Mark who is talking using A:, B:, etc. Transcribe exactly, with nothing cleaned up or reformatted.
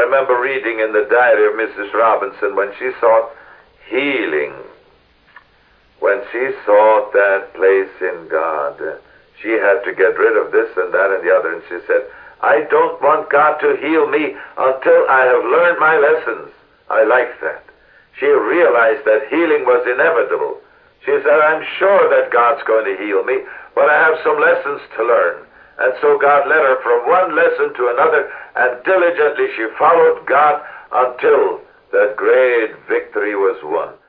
A: remember reading in the diary of Missus Robinson when she sought healing, when she sought that place in God, she had to get rid of this and that and the other, and she said, I don't want God to heal me until I have learned my lessons. I like that. She realized that healing was inevitable. She said, I'm sure that God's going to heal me, but I have some lessons to learn. And so God led her from one lesson to another, and diligently she followed God until that great victory was won.